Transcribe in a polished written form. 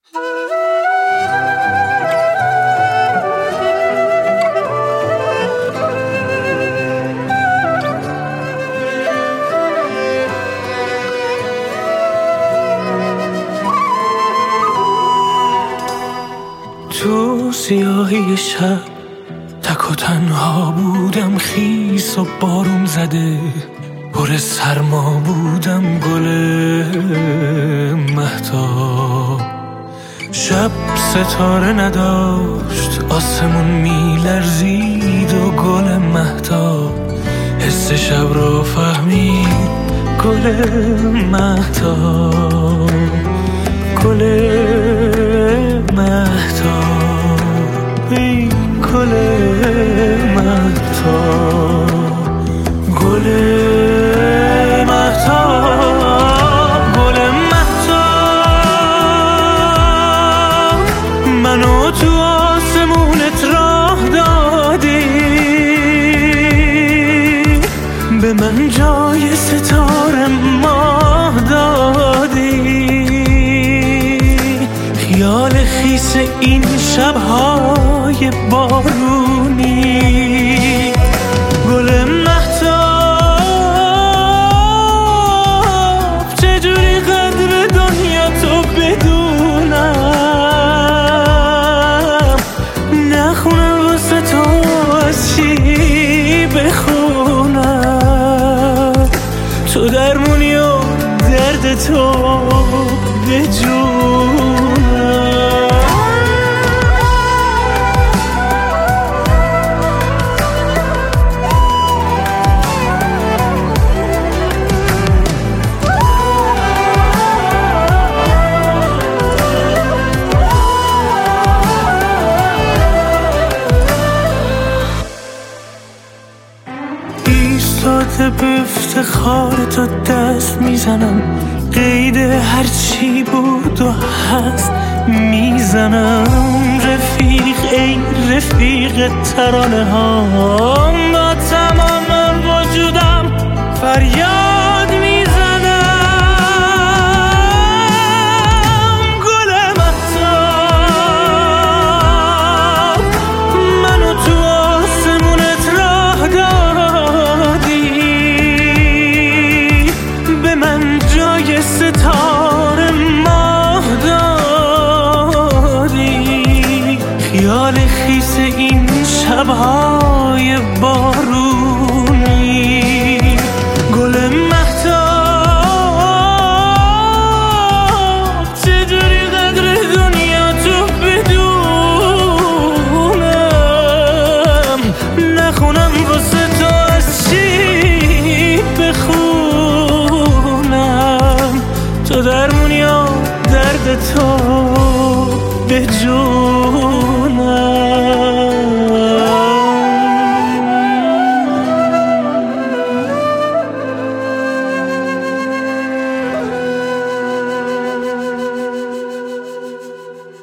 تو سیاهی شب تک و تنها بودم، خیس و بارون زده پر سرما بودم، گل مهتاب. شب ستاره نداشت، آسمون میلرزید و گل مهتاب حس شب رو فهمید، گل مهتاب، گل مهتاب، ای گل مهتاب، گل مهتاب، گل مهتاب، منو تو آسمونت راه دادی، به من جای ستاره ماه دادی، خیال خیس این شب‌های بارونی، گل مهتاب، چجوری قدر دنیا تو بدونم، نخونم واسه تو از چی بخونم، تو درمونی و درد تو به جونم. ایستاده به افتخار تو دست میزنم، قید هرچی بود و هست میزنم، رفیق ای رفیق ترانه ها، با تمام وجودم فریاد میزنم، گل مهتاب، منو تو آسمونت راه دادی، به من جای ستاره ماه دادی، خیال خیس این شب‌های بارونی، گل مهتاب، چجوری قدر دنیا تو بدونم، نخونم واسه تو از چی بخونم، تو درمونی و درد تو به جون.